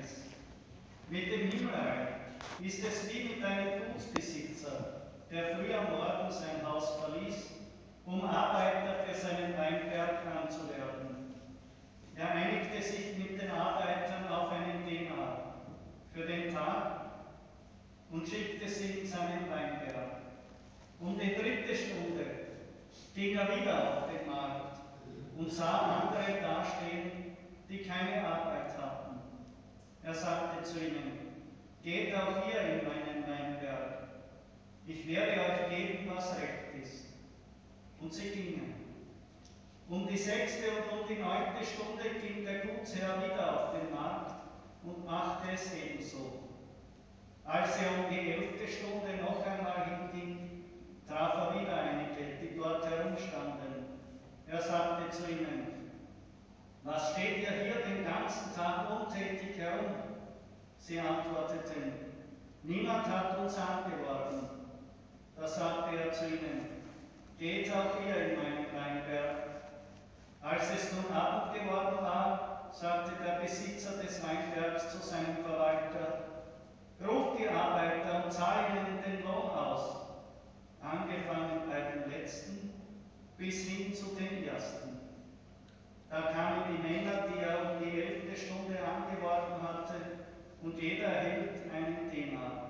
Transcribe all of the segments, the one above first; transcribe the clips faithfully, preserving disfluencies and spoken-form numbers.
Verhältnis. Mit dem Himmelreich ist es wie mit einem Gutsbesitzer, der früh am Morgen sein Haus verließ, um Arbeiter für seinen Weinberg anzuwerben. Er einigte sich mit den Arbeitern auf einen Denar für den Tag und schickte sie in seinen Weinberg. Um die dritte Stunde ging er wieder auf den Markt und sah andere dastehen, die keine Arbeit hatten. Er sagte zu ihnen: Geht auch ihr in meinen Weinberg, ich werde euch geben, was recht ist. Und sie gingen. Um die sechste und um die neunte Stunde ging der Gutsherr wieder auf den Markt und machte es ebenso. Als er um die elfte Stunde noch einmal hinging, traf er wieder einige, die dort herumstanden. Er sagte zu ihnen: Was steht ihr hier den ganzen Tag untätig herum? Sie antworteten: Niemand hat uns angeworben. Da sagte er zu ihnen: Geht auch ihr in meinen Weinberg. Als es nun Abend geworden war, sagte der Besitzer des Weinbergs zu seinem Verwalter: Ruft die Arbeiter und zahlt ihnen den Lohn aus, angefangen bei den Letzten bis hin zu den Ersten. Da kamen die Männer, die er um die elfte Stunde angeworben hatte, und jeder erhielt einen Denar.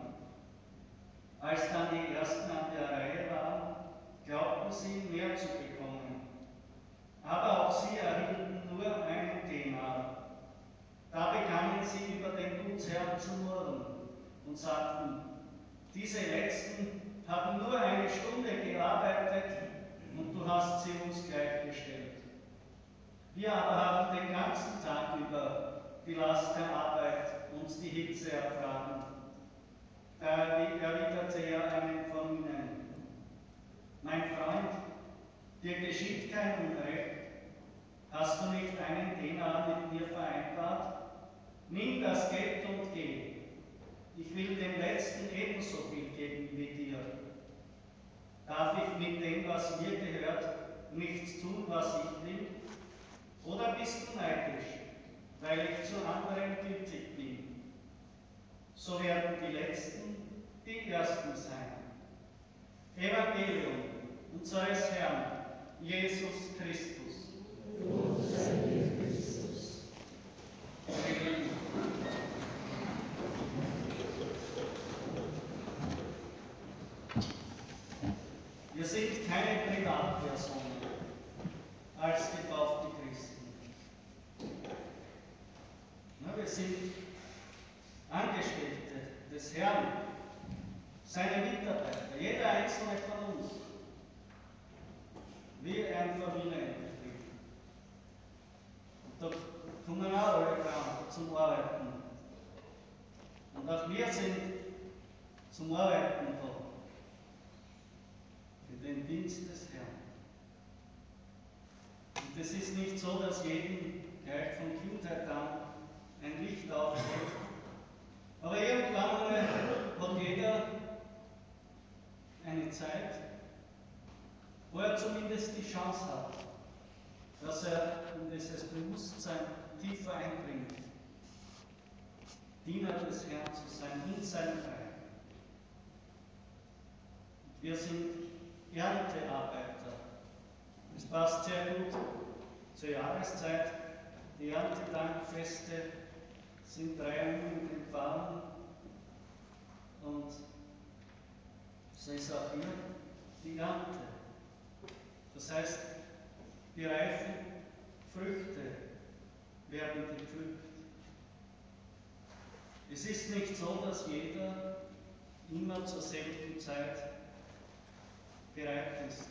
Als dann die Ersten an der Reihe waren, glaubten sie, mehr zu bekommen. Aber auch sie erhielten nur einen Denar. Da begannen sie über den Gutsherrn zu murren und sagten: Diese Letzten haben nur eine Stunde gearbeitet und du hast sie uns gleichgestellt. Wir aber haben den ganzen Tag über die Last der Arbeit und die Hitze ertragen. Da erwiderte er einem von ihnen: Mein Freund, dir geschieht kein Unrecht. Hast du nicht einen Denar mit mir vereinbart? Nimm das Geld und geh. Ich will dem Letzten ebenso viel geben wie dir. Darf ich mit dem, was mir gehört, nichts tun, was ich will? Oder bist du neidisch, weil ich zu anderen gütig bin? So werden die Letzten die Ersten sein. Evangelium unseres Herrn Jesus Christus. Lob sei dir, Christus. Wir sind keine Privatpersonen als getaufte Christen. Ja, wir sind Angestellte des Herrn, seine Mitarbeiter, jeder einzelne von uns, wie ein Familienbetrieb. Und da kommen auch alle dran zum Arbeiten. Und auch wir sind zum Arbeiten da, für den Dienst des Herrn. Und es ist nicht so, dass jedem gleich von Kindheit an ein Licht aufgeht. Aber irgendwann mal hat jeder eine Zeit, wo er zumindest die Chance hat, dass er in dieses Bewusstsein tiefer eindringt, Diener des Herrn zu sein, in seinem Reich. Wir sind Erntearbeiter. Es passt sehr gut zur Jahreszeit. Die Erntedankfeste sind drei in den Pfarren und so ist auch hier die Ernte. Das heißt, die reifen Früchte werden gepflückt. Es ist nicht so, dass jeder immer zur selben Zeit bereit ist,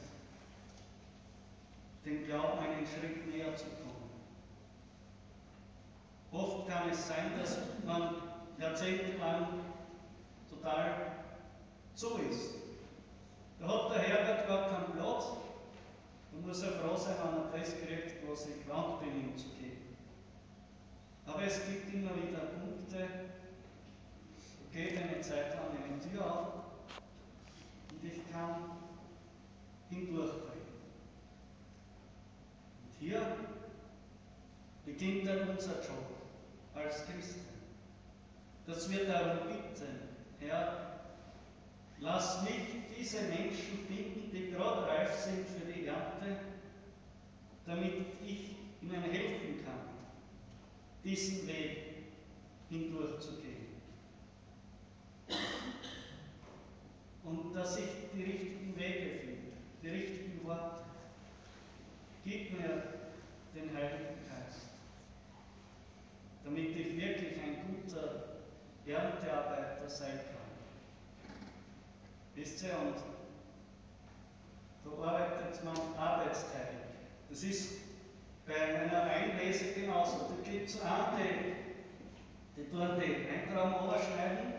dem Glauben einen Schritt näher zu kommen. Oft kann es sein, dass man jahrzehntelang total so ist. Da hat der Herbert gar keinen Platz, da muss er froh sein, wenn er das kriegt, was ich gewohnt bin, ihm zu geben. Aber es gibt immer wieder Punkte, da geht eine Zeit lang eine Tür auf und ich kann hindurchtreten. Und hier beginnt dann unser Job als Christen. dass wir darum bitten, Herr, lass mich diese Menschen finden, die gerade reif sind für die Ernte, damit ich ihnen helfen kann, diesen Weg hindurchzugehen. Und dass ich die richtigen Wege finde, die richtigen Worte. Gib mir den Heiligen Geist, damit ich wirklich ein guter Erntearbeiter sein kann. Wisst ihr, und da arbeitet man arbeitsteilig. Das ist bei einer Weinlese genauso. Da gibt es einen, die, die tun die Weintrauben überschneiden,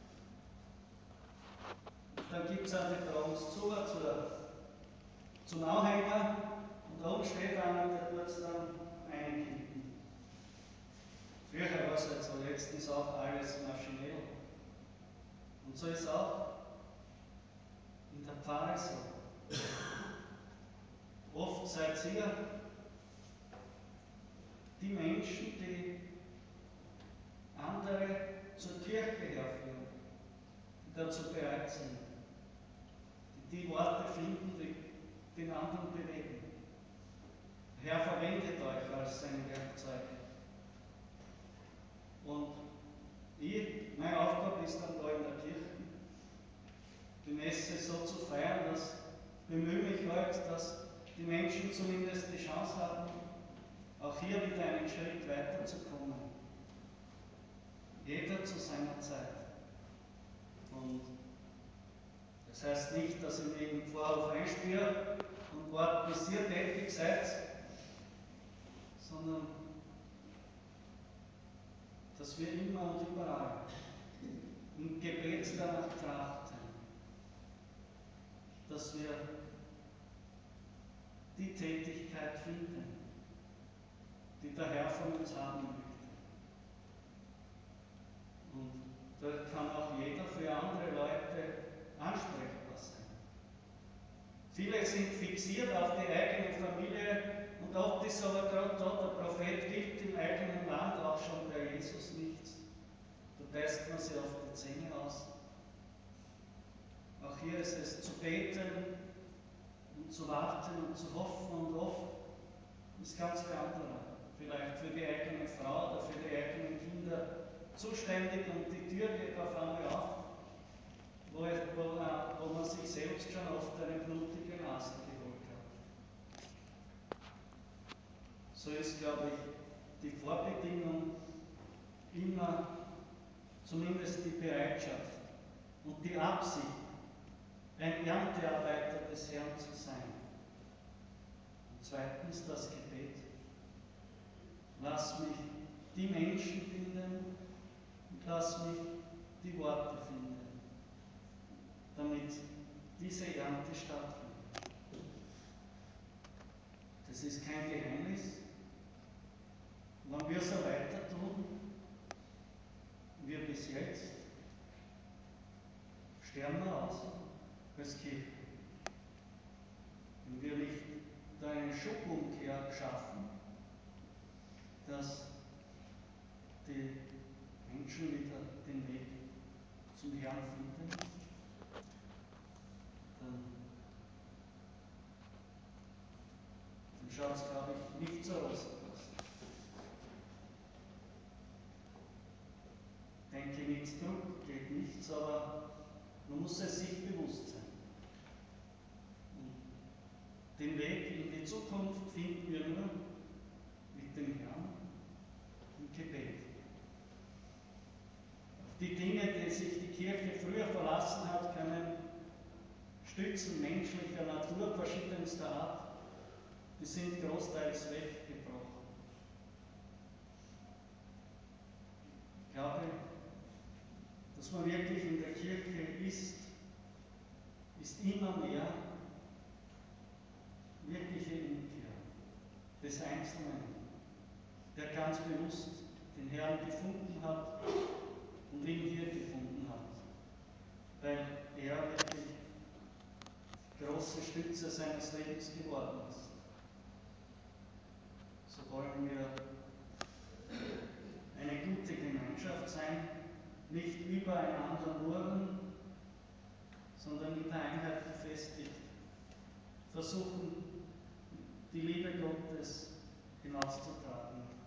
dann gibt es einen, die tragen es zu, zu, zum Anhänger, und da oben steht einer, der tut es dann einkippen. Früher war es halt so, jetzt ist auch alles maschinell. Und so ist auch in der Pfarre so. Oft seid ihr die Menschen, die andere zur Kirche herführen, die dazu bereit sind, die die Worte finden, die den anderen bewegen. Der Herr verwendet euch als sein Werkzeug. Und ich, meine Aufgabe ist dann da in der Kirche, die Messe so zu feiern, dass bemühe mich halt, dass die Menschen zumindest die Chance haben, auch hier wieder einen Schritt weiterzukommen. Jeder zu seiner Zeit. Und das heißt nicht, dass ich mich im Vorhof einspüre und warte, bis ihr tätig seid, sondern dass wir immer und überall im Gebet danach trachten, dass wir die Tätigkeit finden, die der Herr von uns haben möchte. Und da kann auch jeder für andere Leute ansprechbar sein. Viele sind fixiert auf die eigene Familie und oft ist aber gerade da, der Prophet gilt im eigenen Land auch schon bei Jesus nichts. Da beißt man sich auf die Zähne aus. Auch hier ist es zu beten und zu warten und zu hoffen, und oft ist ganz für andere, vielleicht für die eigene Frau oder für die eigenen Kinder zuständig, und die Tür geht auf einmal auf, wo, wo, wo man sich selbst schon oft eine blutige Nase geholt hat. So ist, glaube ich, die Vorbedingung immer zumindest die Bereitschaft und die Absicht, ein Erntearbeiter des Herrn zu sein. Und zweitens das Gebet. Lass mich die Menschen finden und lass mich die Worte finden, damit diese Ernte stattfindet. Das ist kein Geheimnis. Wenn wir so weiter tun, wie bis jetzt, sterben wir aus als Kirche. Wenn wir nicht da eine Schubumkehr schaffen, dass die Menschen wieder den Weg zum Herrn finden, dann, dann schaut es, glaube ich, nicht so rosig aus. Ich denke, mit Druck geht nichts, aber man muss es sich bewusst sein. Und den Weg in die Zukunft finden wir nur mit dem Herrn im Gebet. Auf die Dinge, die sich die Kirche früher verlassen hat, können Stützen menschlicher Natur verschiedenster Art, die sind großteils weggebrochen. Ich glaube, dass man wirklich in der Kirche ist, ist immer mehr wirkliche Umkehr des Einzelnen, der ganz bewusst den Herrn gefunden hat und ihn hier gefunden hat, weil er wirklich die große Stütze seines Lebens geworden ist. So wollen wir eine gute Gemeinschaft sein, nicht übereinander murren, sondern in der Einheit gefestigt versuchen, die Liebe Gottes hinauszutragen.